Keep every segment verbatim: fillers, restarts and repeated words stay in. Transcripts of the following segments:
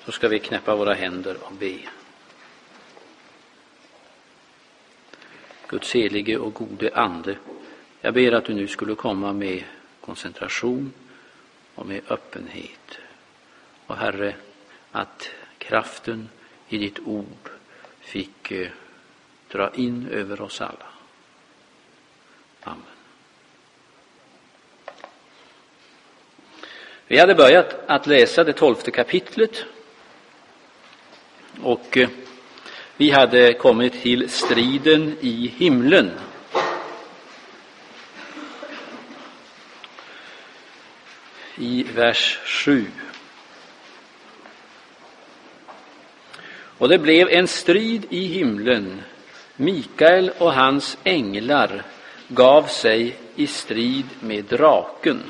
så ska vi knäppa våra händer och be. Guds helige och gode ande, jag ber att du nu skulle komma med koncentration och med öppenhet. Och Herre, att kraften i ditt ord fick eh, dra in över oss alla. Amen. Vi hade börjat att läsa det tolfte kapitlet och eh, vi hade kommit till striden i himlen. I vers sju. Och det blev en strid i himlen. Mikael och hans änglar gav sig i strid med draken.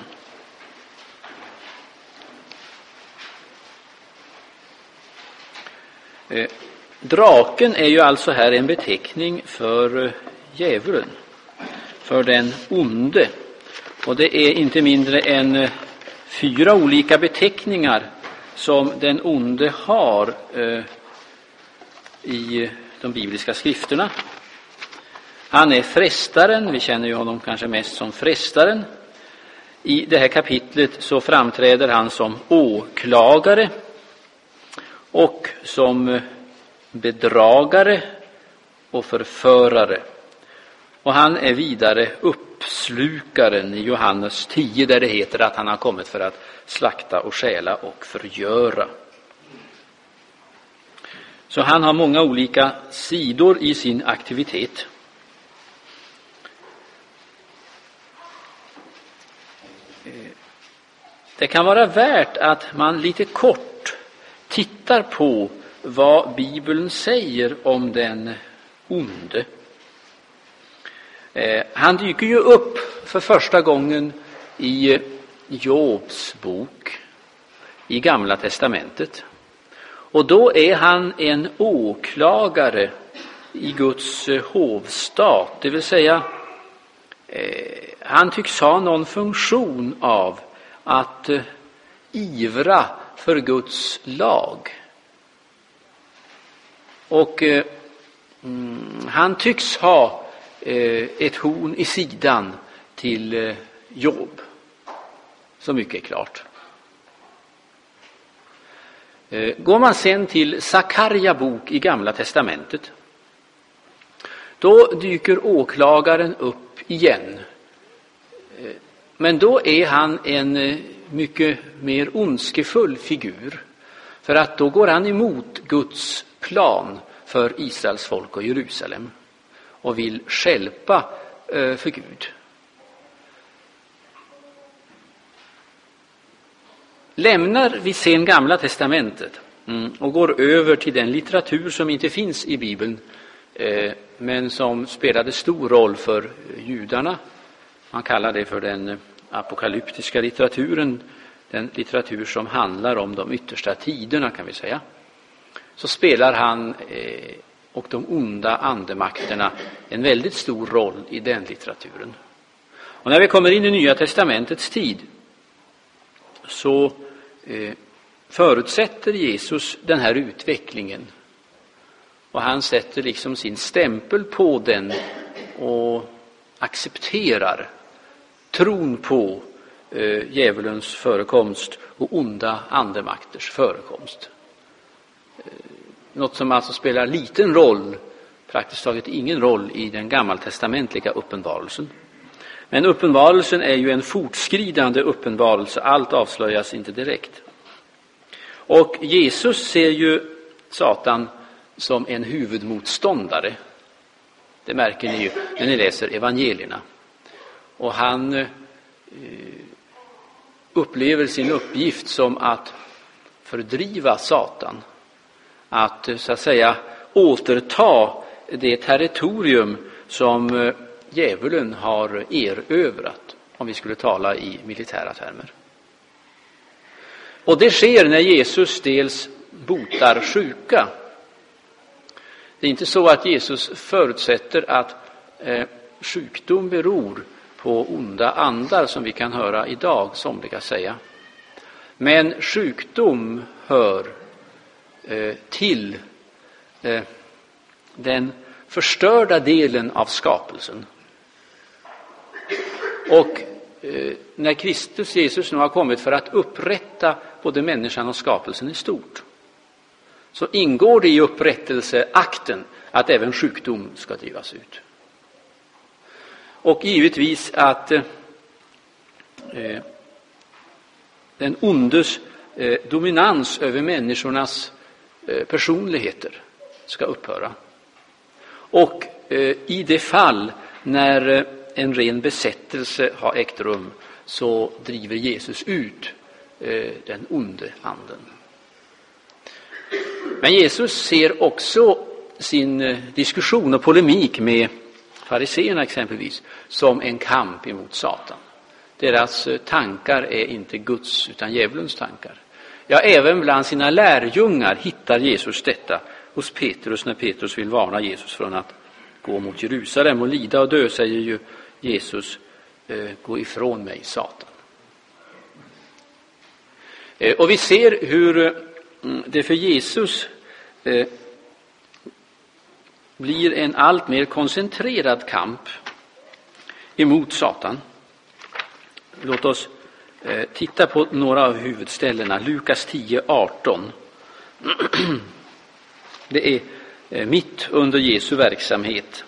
Eh, draken är ju alltså här en beteckning för eh, djävulen, för den onde. Och det är inte mindre än eh, fyra olika beteckningar som den onde har eh, i de bibliska skrifterna. Han är frestaren, vi känner ju honom kanske mest som frestaren. I det här kapitlet så framträder han som åklagare och som bedragare och förförare. Och han är vidare uppslukaren i Johannes tio, där det heter att han har kommit för att slakta och stjäla och förgöra. Så han har många olika sidor i sin aktivitet. Det kan vara värt att man lite kort tittar på vad Bibeln säger om den onde. Han dyker ju upp för första gången i Jobs bok i Gamla testamentet. Och då är han en åklagare i Guds hovstat, det vill säga eh, han tycks ha någon funktion av att eh, ivra för Guds lag. Och eh, mm, han tycks ha eh, ett horn i sidan till eh, Job. Så mycket är klart. Går man sen till Sakarja bok i Gamla testamentet, då dyker åklagaren upp igen. Men då är han en mycket mer ondskefull figur, för att då går han emot Guds plan för Israels folk och Jerusalem och vill stjälpa för Gud. Lämnar vi sen Gamla testamentet mm, och går över till den litteratur som inte finns i Bibeln eh, men som spelade stor roll för judarna. Man kallar det för den apokalyptiska litteraturen, den litteratur som handlar om de yttersta tiderna, kan vi säga. Så spelar han eh, och de onda andemakterna en väldigt stor roll i den litteraturen. Och när vi kommer in i Nya testamentets tid så eh, förutsätter Jesus den här utvecklingen. Och han sätter liksom sin stämpel på den och accepterar tron på eh, djävulens förekomst och onda andemakters förekomst. Eh, något som alltså spelar liten roll, praktiskt taget ingen roll i den gammaltestamentliga uppenbarelsen. Men uppenbarelsen är ju en fortskridande uppenbarelse, allt avslöjas inte direkt. Och Jesus ser ju Satan som en huvudmotståndare. Det märker ni ju när ni läser evangelierna. Och han eh, upplever sin uppgift som att fördriva Satan. Att så att säga återta det territorium som eh, djävulen har erövrat, om vi skulle tala i militära termer. Och det sker när Jesus dels botar sjuka. Det är inte så att Jesus förutsätter att eh, sjukdom beror på onda andar, som vi kan höra idag somliga säga. Men sjukdom hör eh, till eh, den förstörda delen av skapelsen. Och eh, när Kristus Jesus nu har kommit för att upprätta både människan och skapelsen i stort, så ingår det i upprättelseakten att även sjukdom ska drivas ut. Och givetvis att eh, den ondes eh, dominans över människornas eh, personligheter ska upphöra. Och eh, i det fall när eh, en ren besättelse har ägt rum, så driver Jesus ut eh, den onde anden. Men Jesus ser också sin eh, diskussion och polemik med fariseerna exempelvis som en kamp emot Satan. Deras eh, tankar är inte Guds utan djävulens tankar. Ja, även bland sina lärjungar hittar Jesus detta hos Petrus när Petrus vill varna Jesus från att gå mot Jerusalem och lida och dö, säger ju Jesus, eh, gå ifrån mig, Satan. Eh, och vi ser hur eh, det för Jesus eh, blir en allt mer koncentrerad kamp emot Satan. Låt oss eh, titta på några av huvudställena. Lukas tio arton. Det är eh, mitt under Jesu verksamhet.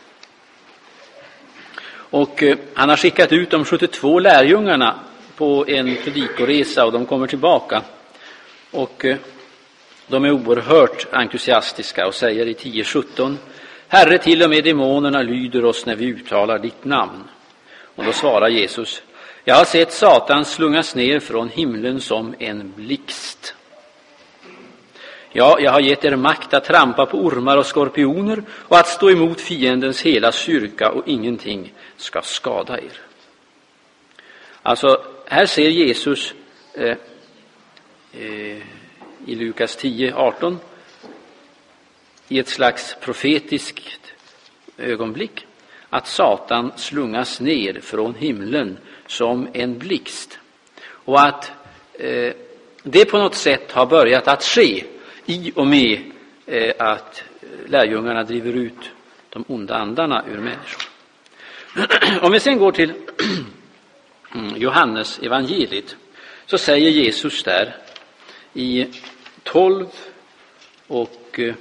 Och eh, han har skickat ut de sjuttiotvå lärjungarna på en predikoresa, och de kommer tillbaka. Och eh, de är oerhört entusiastiska och säger i tio sjutton: Herre, till och med demonerna lyder oss när vi uttalar ditt namn. Och då svarar Jesus: jag har sett Satan slungas ner från himlen som en blixt. Ja, jag har gett er makt att trampa på ormar och skorpioner och att stå emot fiendens hela styrka, och ingenting ska skada er. Alltså, här ser Jesus eh, eh, i Lukas tio arton i ett slags profetiskt ögonblick att Satan slungas ner från himlen som en blixt, och att eh, det på något sätt har börjat att ske i och med eh, att lärjungarna driver ut de onda andarna ur människor. Om vi sen går till Johannes evangeliet, så säger Jesus där i tolv och eh,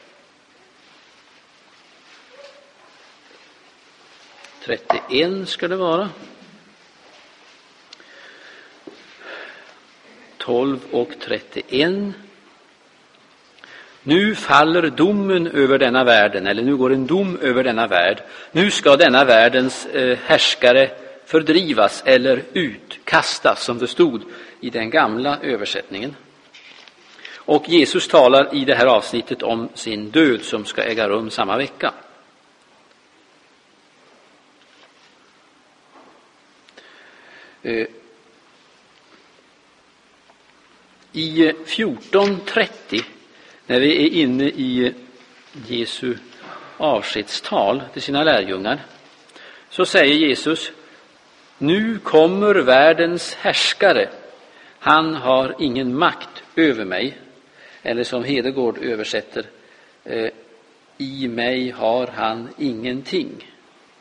trettioen ska det vara. tolv och trettioen. Nu faller domen över denna världen, eller nu går en dom över denna värld. Nu ska denna världens eh, härskare fördrivas eller utkastas, som det stod i den gamla översättningen. Och Jesus talar i det här avsnittet om sin död som ska äga rum samma vecka. Eh, I fjorton trettio, när vi är inne i Jesu avskedstal till sina lärjungar, så säger Jesus: nu kommer världens härskare, han har ingen makt över mig. Eller som Hedegård översätter, eh, i mig har han ingenting.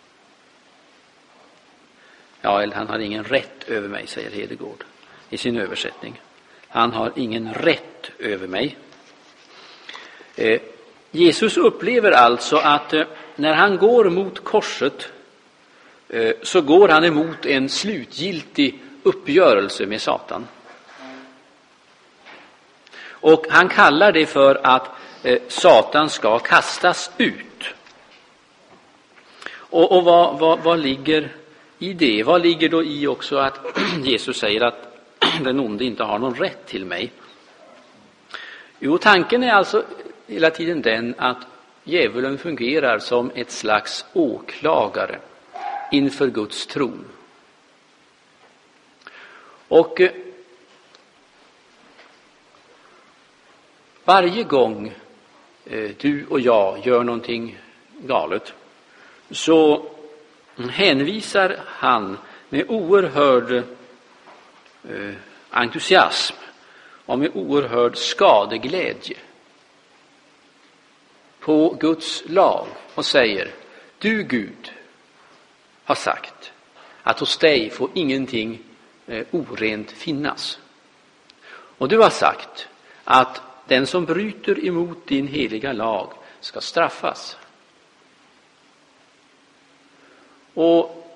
Ja, eller han har ingen rätt över mig, säger Hedegård i sin översättning. Han har ingen rätt över mig. Eh, Jesus upplever alltså att eh, när han går mot korset, eh, så går han emot en slutgiltig uppgörelse med Satan. Och han kallar det för att eh, Satan ska kastas ut. Och, och vad, vad, vad ligger i det? Vad ligger då i också att Jesus säger att den onde inte har någon rätt till mig? Jo, tanken är alltså hela tiden den att djävulen fungerar som ett slags åklagare inför Guds tron. Och eh, varje gång eh, du och jag gör någonting galet, så hänvisar han med oerhörd eh, entusiasm och med oerhörd skadeglädje på Guds lag och säger: du Gud har sagt att hos dig får ingenting eh, orent finnas. Och du har sagt att den som bryter emot din heliga lag ska straffas. Och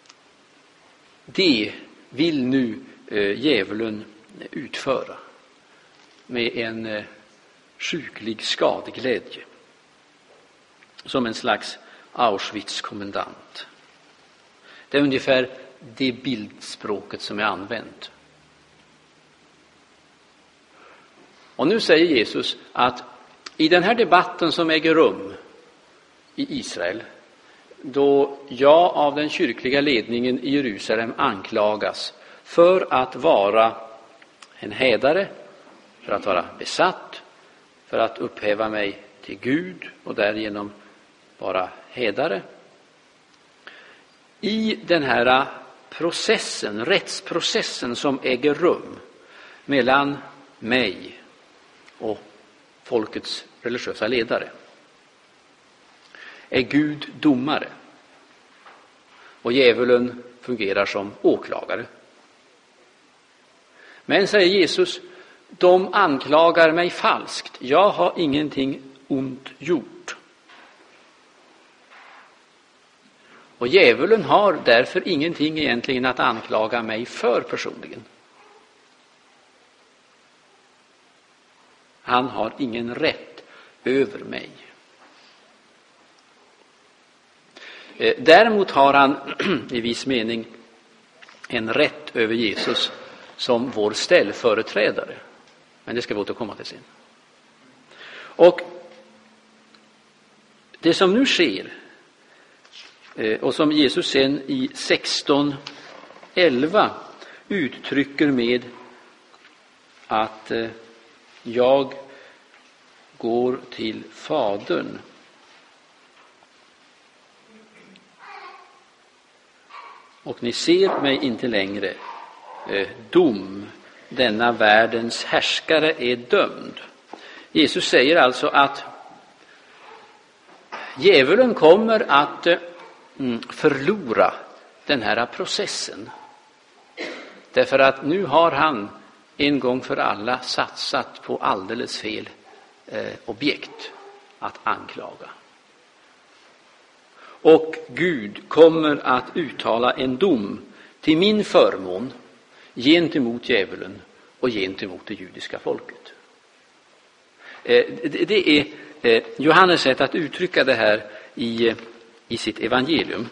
det vill nu eh, djävulen utföra med en eh, sjuklig skadeglädje, som en slags Auschwitz-kommendant. Det är ungefär det bildspråket som är använt. Och nu säger Jesus att i den här debatten som äger rum i Israel, då jag av den kyrkliga ledningen i Jerusalem anklagas för att vara en hädare, för att vara besatt, för att upphäva mig till Gud och därigenom vara hädare. I den här processen, rättsprocessen som äger rum mellan mig och folkets religiösa ledare, är Gud domare och djävulen fungerar som åklagare. Men, säger Jesus, de anklagar mig falskt. Jag har ingenting ont gjort. Och djävulen har därför ingenting egentligen att anklaga mig för personligen. Han har ingen rätt över mig. Däremot har han i viss mening en rätt över Jesus som vår ställföreträdare. Men det ska vi återkomma till sen. Och det som nu sker, och som Jesus sen i sexton elva uttrycker med att jag går till Fadern. Och ni ser mig inte längre. Dom, denna världens härskare är dömd. Jesus säger alltså att djävulen kommer att förlora den här processen. Därför att nu har han en gång för alla satsat på alldeles fel eh, objekt att anklaga. Och Gud kommer att uttala en dom till min förmån gentemot djävulen och gentemot det judiska folket. Eh, det, det är eh, Johannes sätt att uttrycka det här i, i sitt evangelium.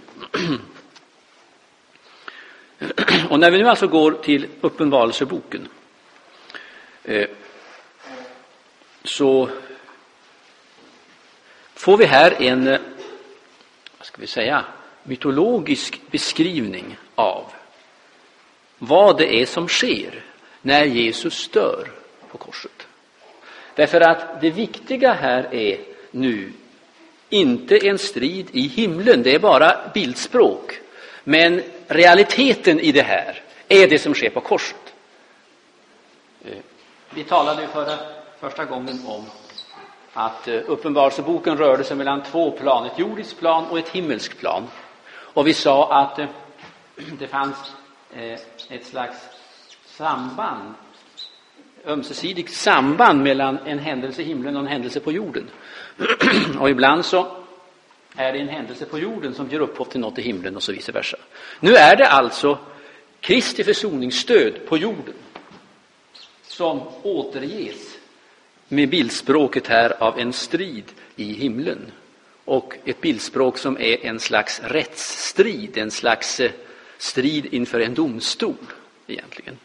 Och när vi nu alltså går till Uppenbarelseboken, eh, så får vi här en, vad ska vi säga, mytologisk beskrivning av vad det är som sker när Jesus dör på korset. Därför att det viktiga här är nu inte en strid i himlen, det är bara bildspråk. Men realiteten i det här är det som sker på korset. Vi talade förra, första gången om att Uppenbarelseboken rörde sig mellan två plan, ett jordiskt plan och ett himmelskt plan. Och vi sa att det fanns ett slags samband, ömsesidigt samband mellan en händelse i himlen och en händelse på jorden. Och ibland så är det en händelse på jorden som ger upphov till något i himlen och så vice versa. Nu är det alltså Kristi försoningsstöd på jorden som återges med bildspråket här av en strid i himlen. Och ett bildspråk som är en slags rättsstrid, en slags strid inför en domstol egentligen.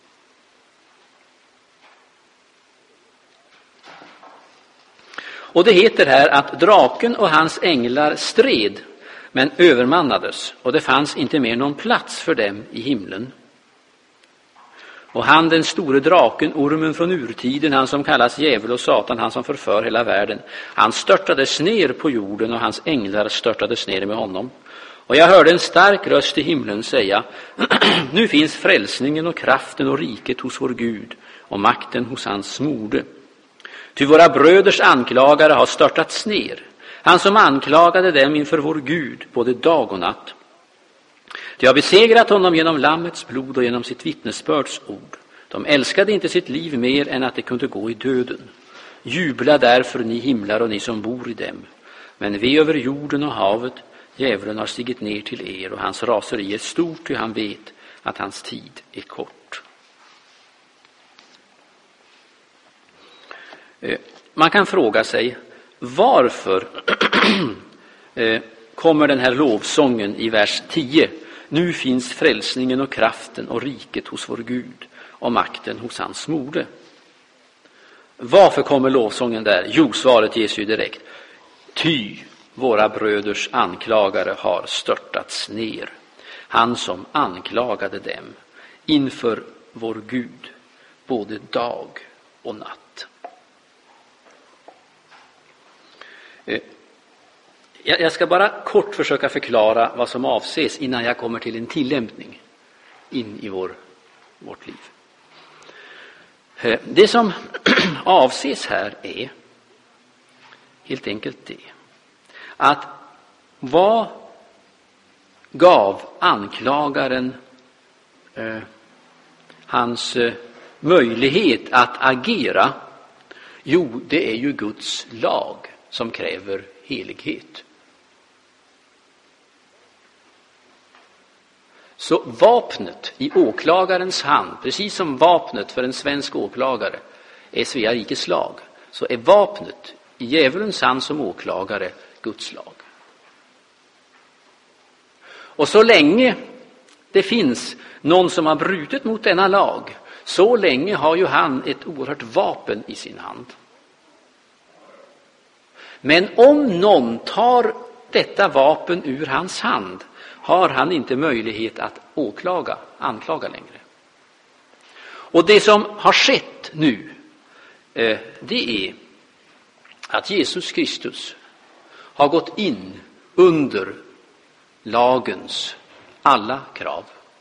Och det heter här att draken och hans änglar stred, men övermannades, och det fanns inte mer någon plats för dem i himlen. Och han, den store draken, ormen från urtiden, han som kallas djävul och satan, han som förför hela världen, han störtades ner på jorden och hans änglar störtades ner med honom. Och jag hörde en stark röst i himlen säga: nu finns frälsningen och kraften och riket hos vår Gud och makten hos hans smorde. Ty våra bröders anklagare har störtats ner, han som anklagade dem inför vår Gud både dag och natt. De har besegrat honom genom lammets blod och genom sitt vittnesbörds ord. De älskade inte sitt liv mer än att det kunde gå i döden. Jubla därför, ni himlar och ni som bor i dem. Men ve över jorden och havet, djävulen har stigit ner till er och hans raseri är stort, ty han vet att hans tid är kort. Man kan fråga sig, varför kommer den här lovsången i vers tio? Nu finns frälsningen och kraften och riket hos vår Gud och makten hos hans mode. Varför kommer lovsången där? Jo, svaret ges ju direkt. Ty våra bröders anklagare har störtats ner, han som anklagade dem inför vår Gud både dag och natt. Jag ska bara kort försöka förklara vad som avses innan jag kommer till en tillämpning in i vår, vårt liv. Det som avses här är helt enkelt det att vad gav anklagaren eh, hans eh, möjlighet att agera? Jo, det är ju Guds lag som kräver helighet. Så vapnet i åklagarens hand, precis som vapnet för en svensk åklagare är Svea rikes lag, så är vapnet i djävulens hand som åklagare Guds lag. Och så länge det finns någon som har brutit mot denna lag, så länge har ju han ett oerhört vapen i sin hand. Men om någon tar detta vapen ur hans hand, har han inte möjlighet att åklaga, anklaga längre. Och det som har skett nu, eh, det är att Jesus Kristus har gått in under lagens alla krav.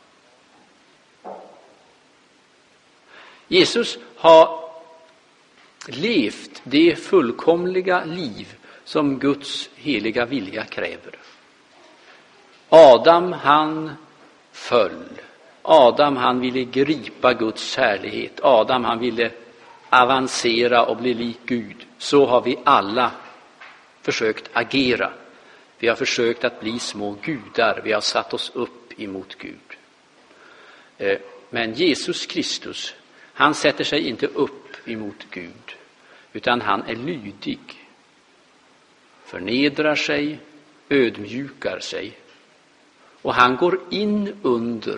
Jesus har levt det fullkomliga liv som Guds heliga vilja kräver. Adam, han föll. Adam, han ville gripa Guds härlighet. Adam, han ville avancera och bli lik Gud. Så har vi alla försökt agera. Vi har försökt att bli små gudar. Vi har satt oss upp emot Gud. Men Jesus Kristus, han sätter sig inte upp emot Gud, utan han är lydig, förnedrar sig, ödmjukar sig. Och han går in under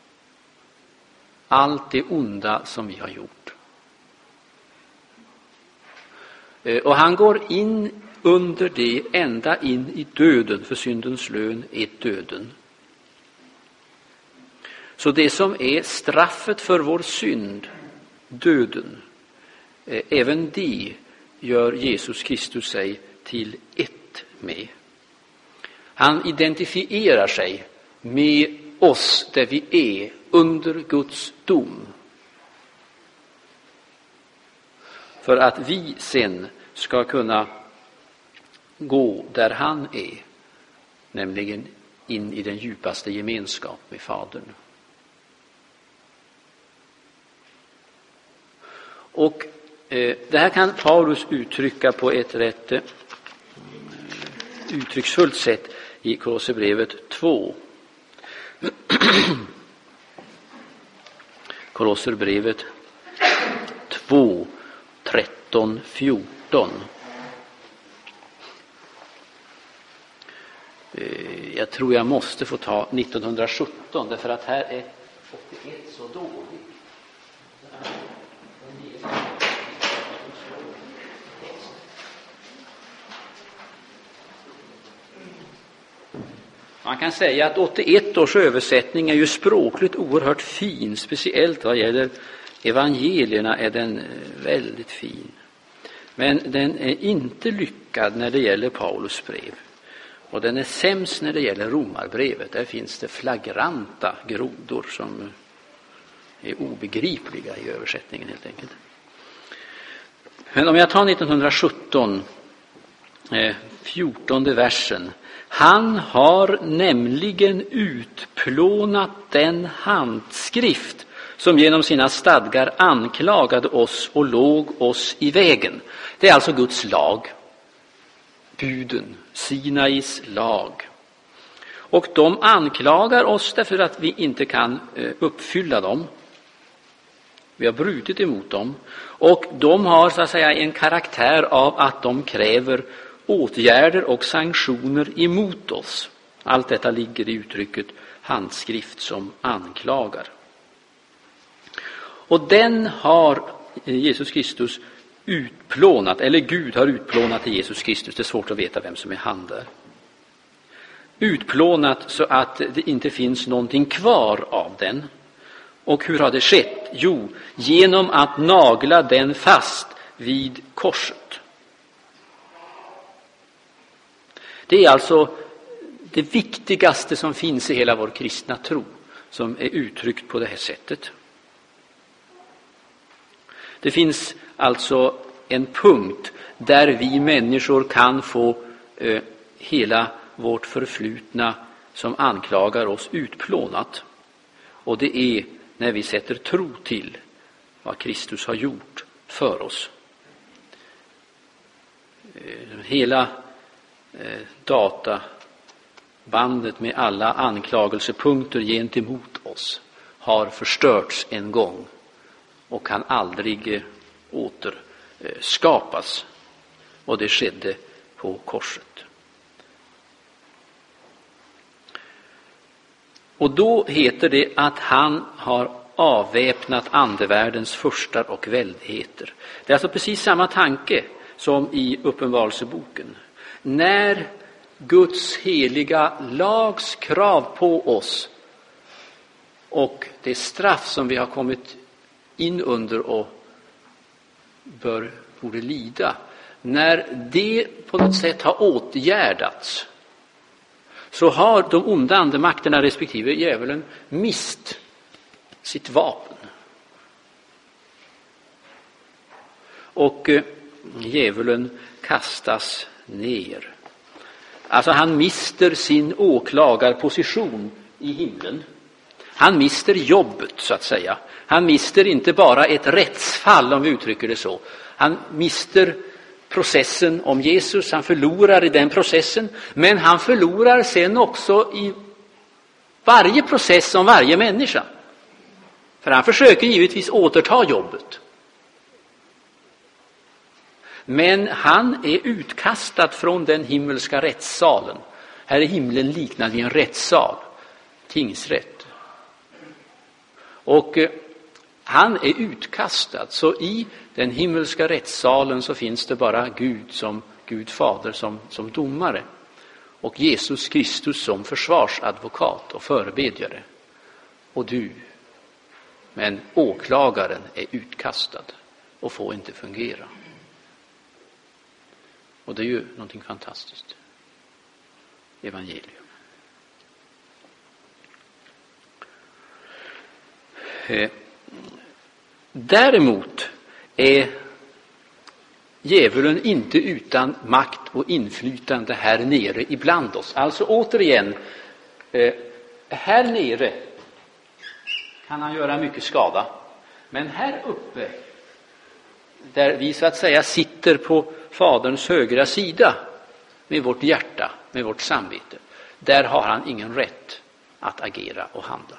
allt det onda som vi har gjort. Och han går in under det ända in i döden, för syndens lön är döden. Så det som är straffet för vår synd, döden, även det gör Jesus Kristus sig till ett med. Han identifierar sig med oss där vi är under Guds dom, för att vi sen ska kunna gå där han är, nämligen in i den djupaste gemenskap med Fadern. Och eh, det här kan Paulus uttrycka på ett rätt eh, uttrycksfullt sätt i Kolosserbrevet två. Kolosserbrevet två, tretton, fjorton. Eh, jag tror jag måste få ta nittonhundrasjutton, därför att här är åttioett så dåligt. Man kan säga att åttioett års översättning är ju språkligt oerhört fin, speciellt vad gäller evangelierna är den väldigt fin. Men den är inte lyckad när det gäller Paulus brev. Och den är sämst när det gäller Romarbrevet. Där finns det flagranta grodor som är obegripliga i översättningen helt enkelt. Men om jag tar nittonhundrasjutton, eh, fjortonde versen. Han har nämligen utplånat den handskrift som genom sina stadgar anklagade oss och låg oss i vägen. Det är alltså Guds lag, buden, Sinais lag. Och de anklagar oss därför att vi inte kan uppfylla dem. Vi har brutit emot dem. Och de har så att säga en karaktär av att de kräver åtgärder och sanktioner emot oss. Allt detta ligger i uttrycket handskrift som anklagar. Och den har Jesus Kristus utplånat, eller Gud har utplånat i Jesus Kristus. Det är svårt att veta vem som är han där. Utplånat så att det inte finns någonting kvar av den. Och hur har det skett? Jo, genom att nagla den fast vid korset. Det är alltså det viktigaste som finns i hela vår kristna tro, som är uttryckt på det här sättet. Det finns alltså en punkt där vi människor kan få eh, hela vårt förflutna som anklagar oss utplånat. Och det är när vi sätter tro till vad Kristus har gjort för oss. Eh, hela eh, databandet med alla anklagelsepunkter gentemot oss har förstörts en gång och kan aldrig återskapas. Och det skedde på korset. Och då heter det att han har avväpnat andevärldens furstar och väldigheter. Det är alltså precis samma tanke som i Uppenbarelseboken. När Guds heliga lags krav på oss och det straff som vi har kommit in under och bör, borde lida, när det på något sätt har åtgärdats, så har de onda andemakterna respektive djävulen mist sitt vapen. Och eh, djävulen kastas ner. Alltså han mister sin åklagarposition i himlen. Han mister jobbet, så att säga. Han mister inte bara ett rättsfall, om vi uttrycker det så. Han mister processen om Jesus. Han förlorar i den processen. Men han förlorar sen också i varje process om varje människa. För han försöker givetvis återta jobbet. Men han är utkastad från den himmelska rättssalen. Här är himlen liknad vid en rättssal. Tingsrätt. Och eh, han är utkastad. Så i den himmelska rättssalen så finns det bara Gud som Gud fader som, som domare. Och Jesus Kristus som försvarsadvokat och förebedjare. Och du. Men åklagaren är utkastad och får inte fungera. Och det är ju någonting fantastiskt. Evangelium. Eh, däremot är djävulen inte utan makt och inflytande här nere ibland oss. Alltså återigen, eh, här nere kan han göra mycket skada. Men här uppe, där vi så att säga sitter på Faderns högra sida med vårt hjärta, med vårt samvete, där har han ingen rätt att agera och handla.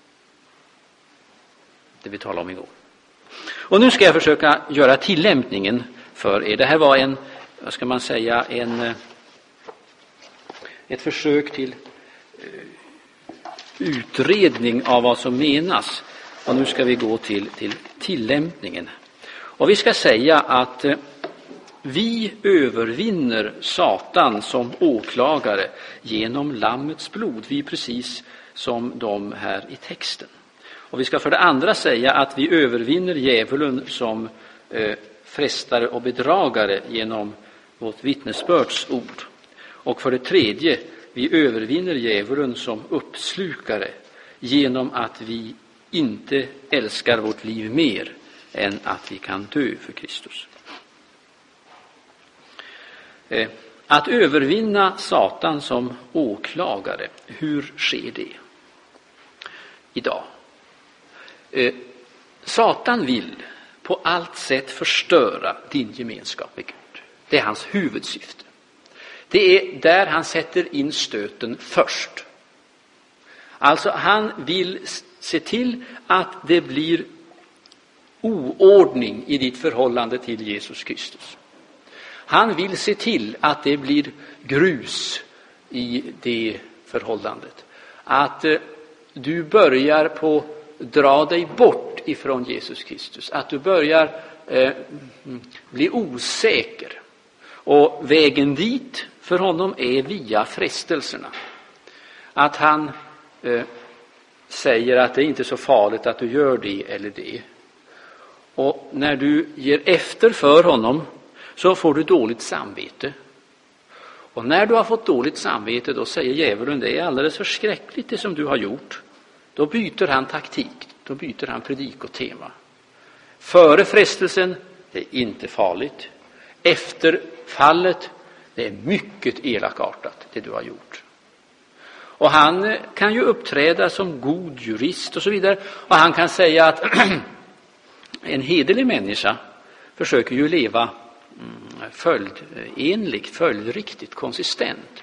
Det vi talade om igår. Och nu ska jag försöka göra tillämpningen för er. Det här var en, vad ska man säga, en, ett försök till utredning av vad som menas. Och nu ska vi gå till, till tillämpningen. Och vi ska säga att vi övervinner Satan som åklagare genom lammets blod. Vi är precis som de här i texten. Och vi ska för det andra säga att vi övervinner djävulen som eh, frestare och bedragare genom vårt vittnesbörds ord. Och för det tredje, vi övervinner djävulen som uppslukare genom att vi inte älskar vårt liv mer än att vi kan dö för Kristus. Att övervinna Satan som åklagare, hur sker det idag? Satan vill på allt sätt förstöra din gemenskap med Gud. Det är hans huvudsyfte. Det är där han sätter in stöten först. Alltså han vill se till att det blir oordning i ditt förhållande till Jesus Kristus. Han vill se till att det blir grus i det förhållandet. Att eh, du börjar på dra dig bort ifrån Jesus Kristus. Att du börjar eh, bli osäker. Och vägen dit för honom är via frestelserna. Att han eh, säger att det inte är så farligt att du gör det eller det. Och när du ger efter för honom så får du dåligt samvete. Och när du har fått dåligt samvete, då säger djävulen, det är alldeles förskräckligt det som du har gjort. Då byter han taktik, då byter han predikotema. Före frestelsen, det är inte farligt. Efter fallet, det är mycket elakartat det du har gjort. Och han kan ju uppträda som god jurist och så vidare. Och han kan säga att en hederlig människa försöker ju leva följdenligt, följdriktigt, konsistent.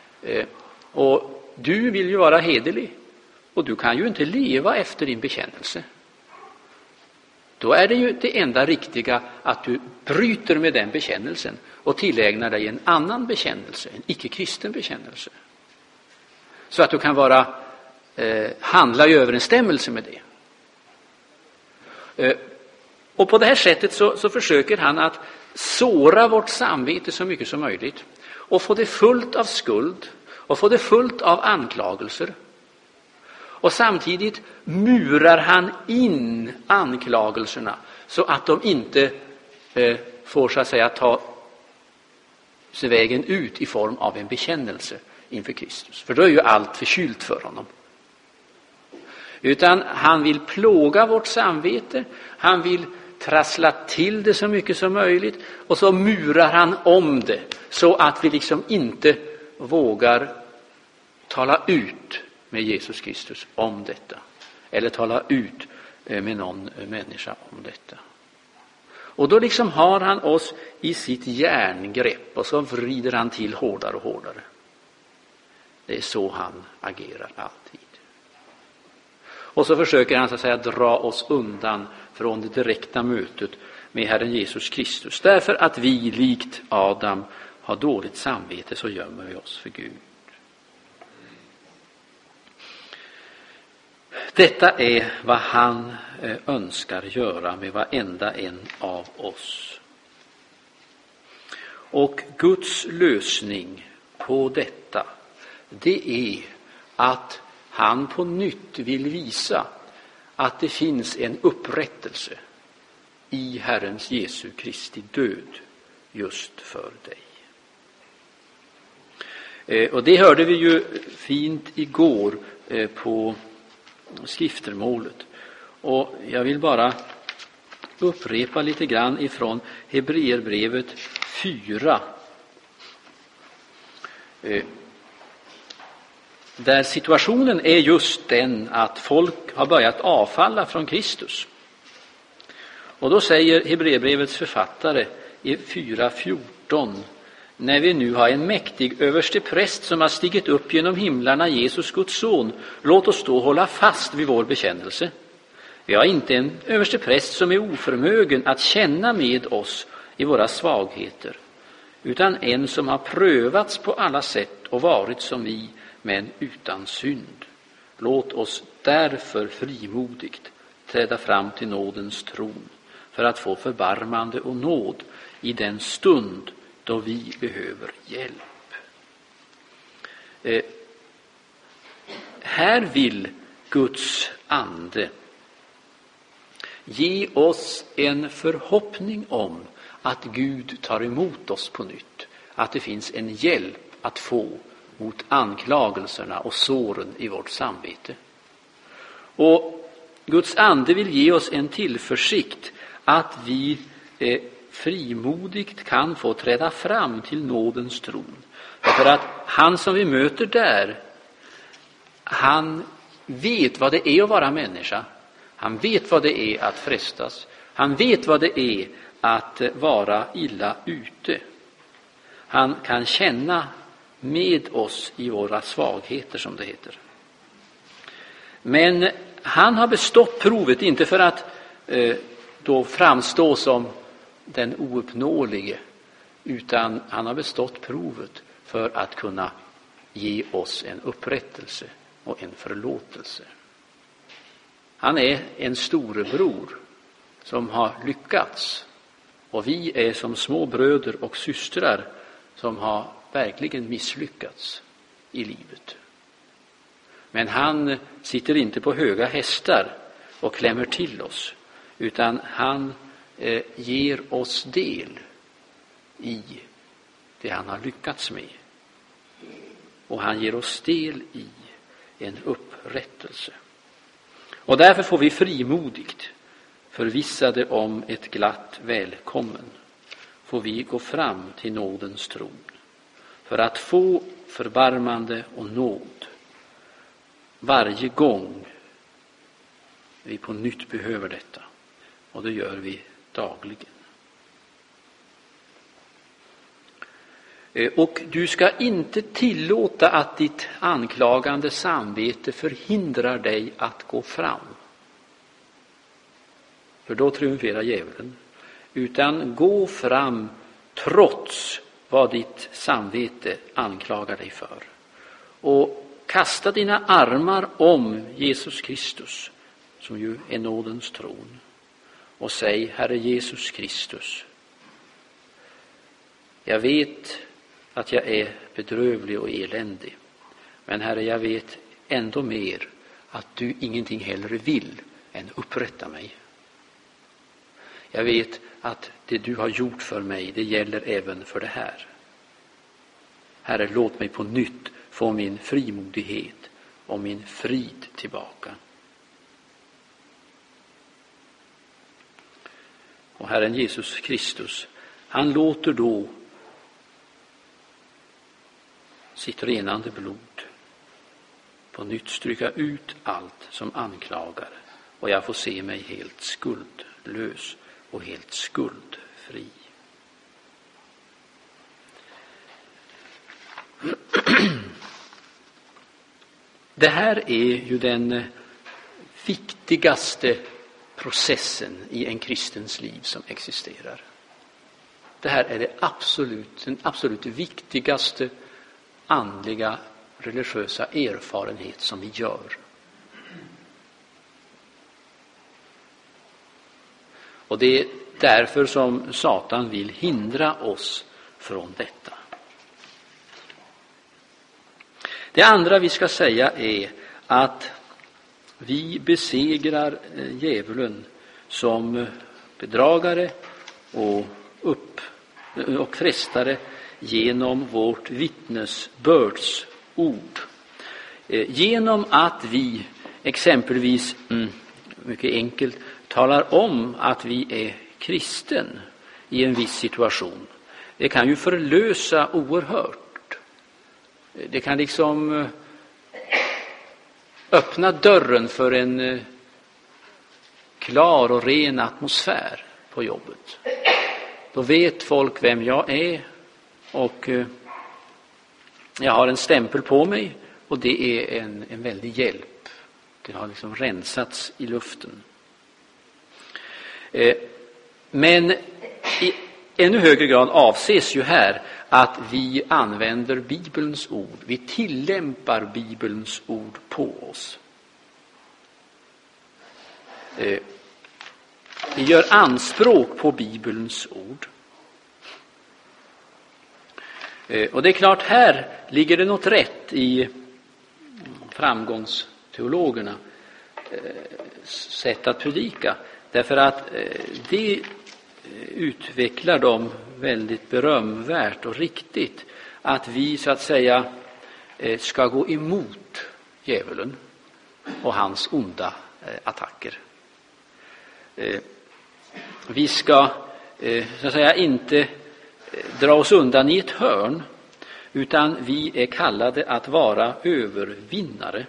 Och du vill ju vara hederlig. Och du kan ju inte leva efter din bekännelse. Då är det ju det enda riktiga att du bryter med den bekännelsen och tillägnar dig en annan bekännelse, en icke-kristen bekännelse. Så att du kan vara, eh, handla i överensstämmelse med det. Eh, och på det här sättet så, så försöker han att såra vårt samvete så mycket som möjligt och få det fullt av skuld och få det fullt av anklagelser. Och samtidigt murar han in anklagelserna så att de inte eh, får så att säga ta sig vägen ut i form av en bekännelse inför Kristus. För då är ju allt förkylt för honom. Utan han vill plåga vårt samvete, han vill trassla till det så mycket som möjligt och så murar han om det så att vi liksom inte vågar tala ut med Jesus Kristus om detta. Eller tala ut med någon människa om detta. Och då liksom har han oss i sitt järngrepp och så vrider han till hårdare och hårdare. Det är så han agerar alltid. Och så försöker han så att säga dra oss undan från det direkta mötet med Herren Jesus Kristus. Därför att vi likt Adam har dåligt samvete så gömmer vi oss för Gud. Detta är vad han önskar göra med varenda en av oss. Och Guds lösning på detta, det är att han på nytt vill visa att det finns en upprättelse i Herrens Jesu Kristi död just för dig. Och det hörde vi ju fint igår på skriftermålet. Och jag vill bara upprepa lite grann ifrån Hebreerbrevet fyra. Där situationen är just den att folk har börjat avfalla från Kristus. Och då säger Hebreerbrevets författare i fyra fjorton: när vi nu har en mäktig överste präst som har stigit upp genom himlarna, Jesus Guds son, låt oss då hålla fast vid vår bekännelse. Vi har inte en överste präst som är oförmögen att känna med oss i våra svagheter, utan en som har prövats på alla sätt och varit som vi, men utan synd. Låt oss därför frimodigt träda fram till nådens tron för att få förbarmande och nåd i den stund då vi behöver hjälp. Eh, här vill Guds ande ge oss en förhoppning om att Gud tar emot oss på nytt. Att det finns en hjälp att få mot anklagelserna och såren i vårt samvete. Och Guds ande vill ge oss en tillförsikt att vi eh, frimodigt kan få träda fram till nådens tron. Därför att han som vi möter där, han vet vad det är att vara människa. Han vet vad det är att frestas. Han vet vad det är att vara illa ute. Han kan känna med oss i våra svagheter, som det heter. Men han har bestått provet inte för att eh, då framstå som den ouppnåelige, utan han har bestått provet för att kunna ge oss en upprättelse och en förlåtelse. Han är en storebror som har lyckats, och vi är som små bröder och systrar som har verkligen misslyckats i livet. Men han sitter inte på höga hästar och klämmer till oss, utan han eh, ger oss del i det han har lyckats med. Och han ger oss del i en upprättelse. Och därför får vi frimodigt, förvissade om ett glatt välkommen, får vi gå fram till nådens tron för att få förbarmande och nåd varje gång vi på nytt behöver detta. Och det gör vi dagligen. Och du ska inte tillåta att ditt anklagande samvete förhindrar dig att gå fram. För då triumferar djävulen. Utan gå fram trots vad ditt samvete anklagar dig för. Och kasta dina armar om Jesus Kristus, som ju är nådens tron. Och säg: Herre Jesus Kristus, jag vet att jag är bedrövlig och eländig. Men Herre, jag vet ändå mer att du ingenting hellre vill än upprätta mig. Jag vet att det du har gjort för mig, det gäller även för det här. Herre, låt mig på nytt få min frimodighet och min frid tillbaka. Och Herren Jesus Kristus, han låter då sitt renande blod på nytt stryka ut allt som anklagar, och jag får se mig helt skuldlös och helt skuldfri. Det här är ju den viktigaste processen i en kristens liv som existerar. Det här är det absolut, den absolut viktigaste andliga, religiösa erfarenhet som vi gör. Och det är därför som Satan vill hindra oss från detta. Det andra vi ska säga är att vi besegrar djävulen som bedragare och, upp, och frestare genom vårt vittnesbörds ord. Genom att vi exempelvis, mycket enkelt, talar om att vi är kristen i en viss situation. Det kan ju förlösa oerhört. Det kan liksom öppna dörren för en klar och ren atmosfär på jobbet. Då vet folk vem jag är, och jag har en stämpel på mig, och det är en, en väldig hjälp. Det har liksom rensats i luften. Men i ännu högre grad avses ju här att vi använder Bibelns ord. Vi tillämpar Bibelns ord på oss. Vi gör anspråk på Bibelns ord. Och det är klart, här ligger det något rätt i framgångsteologerna sätt att predika. Därför att det utvecklar de väldigt berömvärt och riktigt, att vi så att säga ska gå emot djävulen och hans onda attacker. Vi ska så att säga inte dra oss undan i ett hörn, utan vi är kallade att vara övervinnare.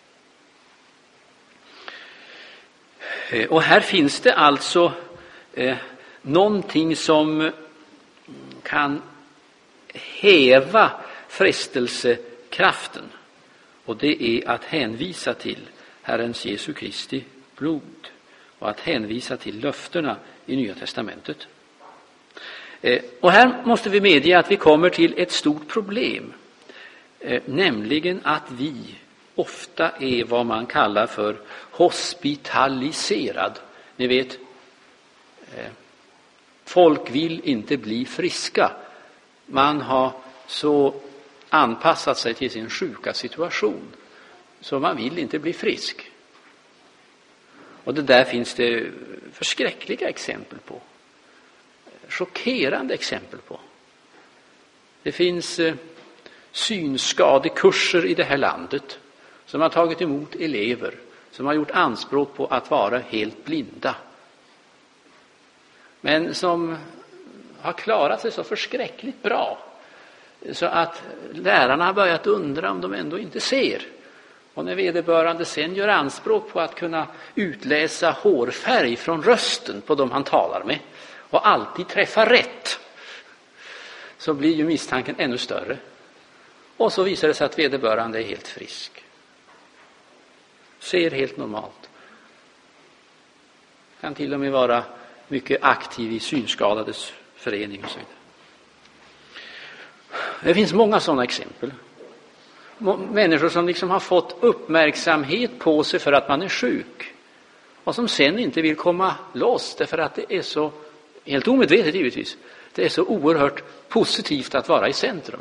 Och här finns det alltså eh, någonting som kan häva frestelsekraften, och det är att hänvisa till Herrens Jesu Kristi blod och att hänvisa till löftena i Nya testamentet. Eh, och här måste vi medge att vi kommer till ett stort problem, eh, nämligen att vi ofta är vad man kallar för hospitaliserad. Ni vet, eh, folk vill inte bli friska. Man har så anpassat sig till sin sjuka situation så man vill inte bli frisk. Och det där finns det förskräckliga exempel på. Chockerande exempel på. Det finns eh, synskadekurser i det här landet som har tagit emot elever som har gjort anspråk på att vara helt blinda, men som har klarat sig så förskräckligt bra så att lärarna har börjat undra om de ändå inte ser. Och när vederbörande sen gör anspråk på att kunna utläsa hårfärg från rösten på dem han talar med och alltid träffa rätt, så blir ju misstanken ännu större. Och så visar det sig att vederbörande är helt frisk. Ser helt normalt. Kan till och med vara mycket aktiv i synskadades förening och så vidare. Det finns många sådana exempel. Människor som liksom har fått uppmärksamhet på sig för att man är sjuk och som sen inte vill komma loss därför att det är så, helt omedvetet givetvis, det är så oerhört positivt att vara i centrum.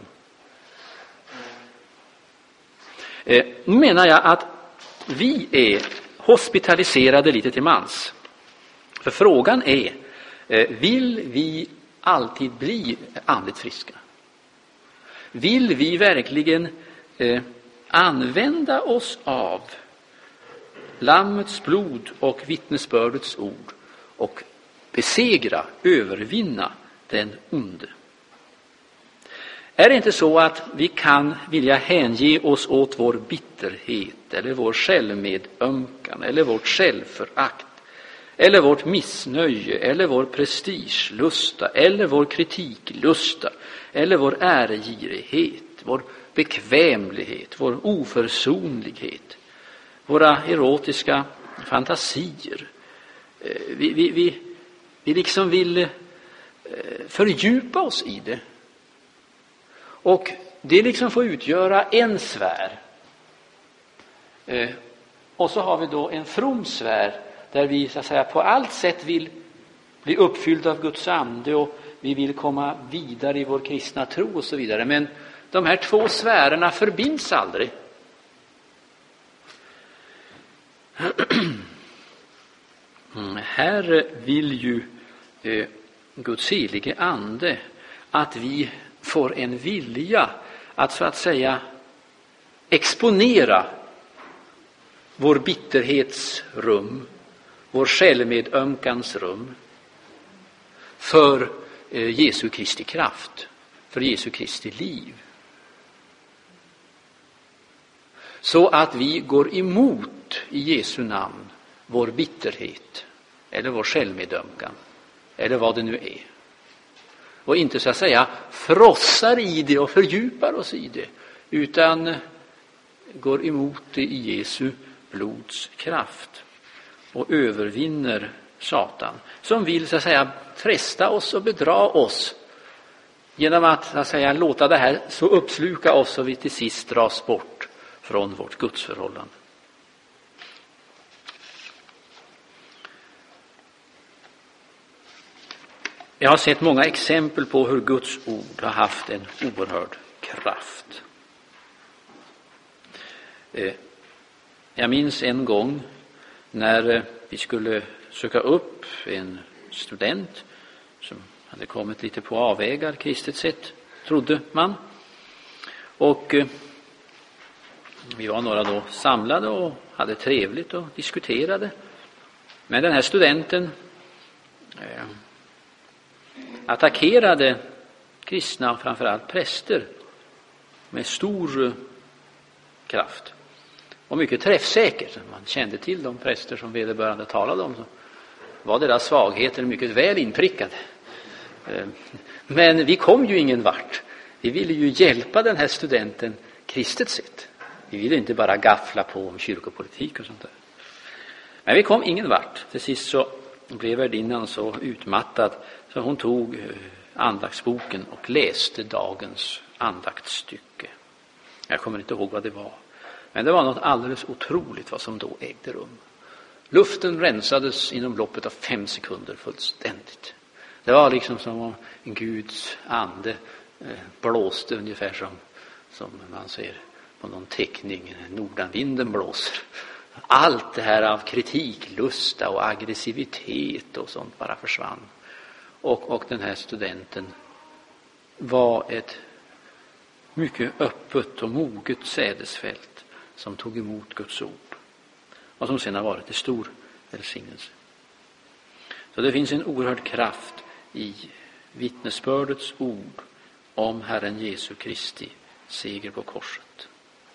Eh, nu menar jag att vi är hospitaliserade lite till mans. För frågan är, eh, vill vi alltid bli andligt friska? Vill vi verkligen eh, använda oss av Lammets blod och vittnesbördets ord och besegra, övervinna den onde? Är det inte så att vi kan vilja hänge oss åt vår bitterhet eller vår självmedömkan eller vårt självförakt eller vårt missnöje eller vår prestigelusta eller vår kritiklusta eller vår äregirighet, vår bekvämlighet, vår oförsonlighet, våra erotiska fantasier? Vi, vi, vi, vi liksom vill fördjupa oss i det. Och det liksom får utgöra en sfär. Eh, och så har vi då en from sfär där vi så att säga på allt sätt vill bli uppfyllda av Guds ande och vi vill komma vidare i vår kristna tro och så vidare. Men de här två sfärerna förbinds aldrig. Mm, här vill ju eh, Guds helige ande att vi får en vilja att så att säga exponera vår bitterhetsrum, vår självmedömkans rum för eh, Jesu Kristi kraft, för Jesu Kristi liv. Så att vi går emot i Jesu namn vår bitterhet eller vår självmedömkan eller vad det nu är. Och inte så att säga frossar i det och fördjupar oss i det, utan går emot det i Jesu blods kraft och övervinner Satan, som vill så att säga fresta oss och bedra oss genom att, så att säga, låta det här så uppsluka oss så vi till sist dras bort från vårt gudsförhållande. Jag har sett många exempel på hur Guds ord har haft en oerhörd kraft. Jag minns en gång när vi skulle söka upp en student som hade kommit lite på avvägar, kristet sett, trodde man. Och vi var några då samlade och hade trevligt och diskuterade. Men den här studenten attackerade kristna, framförallt präster, med stor kraft. Och mycket träffsäkert. Man kände till de präster som vederbörande talade om. Så var deras svagheter mycket väl inprickade. Men vi kom ju ingen vart. Vi ville ju hjälpa den här studenten kristet sett. Vi ville inte bara gaffla på om kyrkopolitik och sånt där. Men vi kom ingen vart. Till sist så blev värdinnan så utmattad så hon tog andaktsboken och läste dagens andaktsstycke. Jag kommer inte ihåg vad det var. Men det var något alldeles otroligt vad som då ägde rum. Luften rensades inom loppet av fem sekunder fullständigt. Det var liksom som om Guds ande blåste ungefär som, som man ser på någon teckning, nordanvinden blåser. Allt det här av kritik, lusta och aggressivitet och sånt bara försvann. Och, och den här studenten var ett mycket öppet och moget sädesfält som tog emot Guds ord och som sedan har varit till stor välsignelse. Så det finns en oerhörd kraft i vittnesbördets ord om Herren Jesu Kristi seger på korset.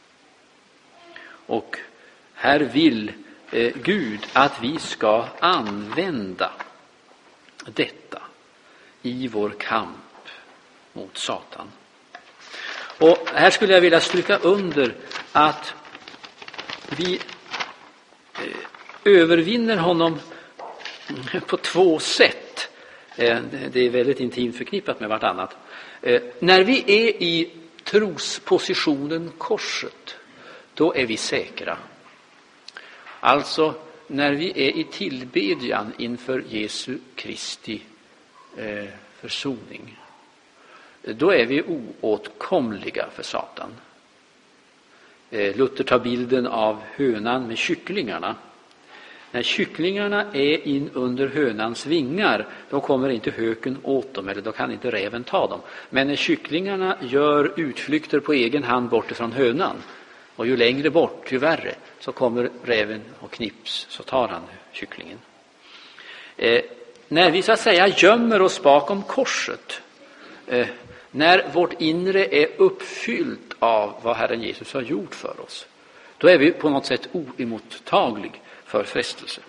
Och här vill eh, Gud att vi ska använda detta i vår kamp mot Satan. Och här skulle jag vilja stryka under att vi eh, övervinner honom på två sätt. Eh, det är väldigt intimt förknippat med vartannat. Eh, när vi är i trospositionen korset, då är vi säkra. Alltså när vi är i tillbedjan inför Jesu Kristi eh, försoning, då är vi oåtkomliga för Satan. Eh, Luther tar bilden av hönan med kycklingarna. När kycklingarna är in under hönans vingar, då kommer inte höken åt dem, eller då kan inte räven ta dem. Men när kycklingarna gör utflykter på egen hand bort ifrån hönan, och ju längre bort, ju värre, så kommer räven och knips, så tar han kycklingen. Eh, när vi så att säga gömmer oss bakom korset, eh, när vårt inre är uppfyllt av vad Herren Jesus har gjort för oss, då är vi på något sätt oemottaglig för frestelse.